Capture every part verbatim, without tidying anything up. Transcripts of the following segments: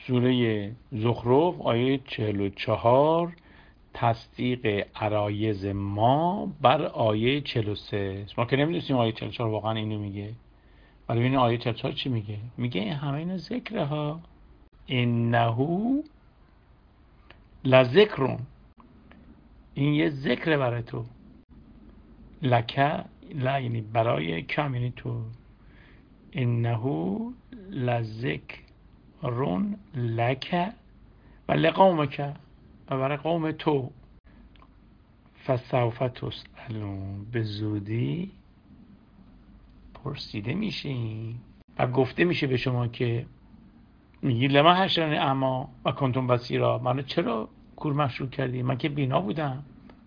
سوره زخرف آیه چهل و چهار تصدیق عرایض ما بر آیه چهل و سه. ما که نمیدونیم آیه چهل و چهار واقعا اینو میگه، ولی ببین آیه چهل و چهار چی میگه؟ میگه این همه اینا ذکره ها، انه لذکرون، این یه ذکر برای تو، لکه لا یعنی برای کم یعنی تو، انه لذکرون لکه و لقومک و برای قوم تو، فسوف تسألون، به زودی پرسیده میشین و گفته میشه به شما که میگی لما حشرنی اعمی و کنتم بصیرا، منو چرا کور مشروع کردی؟ من که بینا بودم.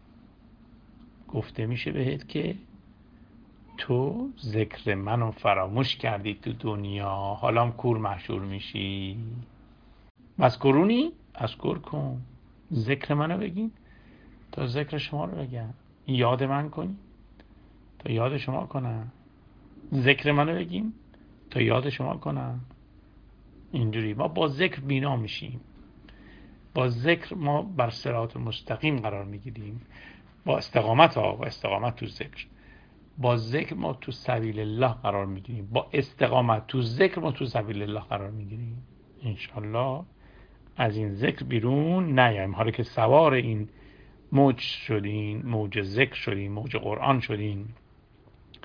گفته میشه بهت که تو ذکر منو فراموش کردی تو دنیا، حالا هم کور محشور میشی. مذکورونی اذکر کن، ذکر منو بگین تا ذکر شما رو بگم، یاد من کنی تا یاد شما کنم، ذکر منو بگین تا یاد شما کنم. اینجوری ما با ذکر بینا میشیم، با ذکر ما بر صراط مستقیم قرار میگیریم، با استقامت ها، با استقامت تو ذکر، با ذکر ما تو سبیل الله قرار میگیریم، با استقامت تو ذکر ما تو سبیل الله قرار میگیریم. انشالله از این ذکر بیرون نیایم. حالا که سوار این موج شدین، موج ذکر شدین، موج قرآن شدین،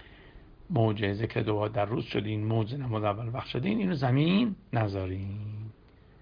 موج ذکر دو بار در روز شدین، موج نماز اول وقت شدین، اینو زمین نذارین.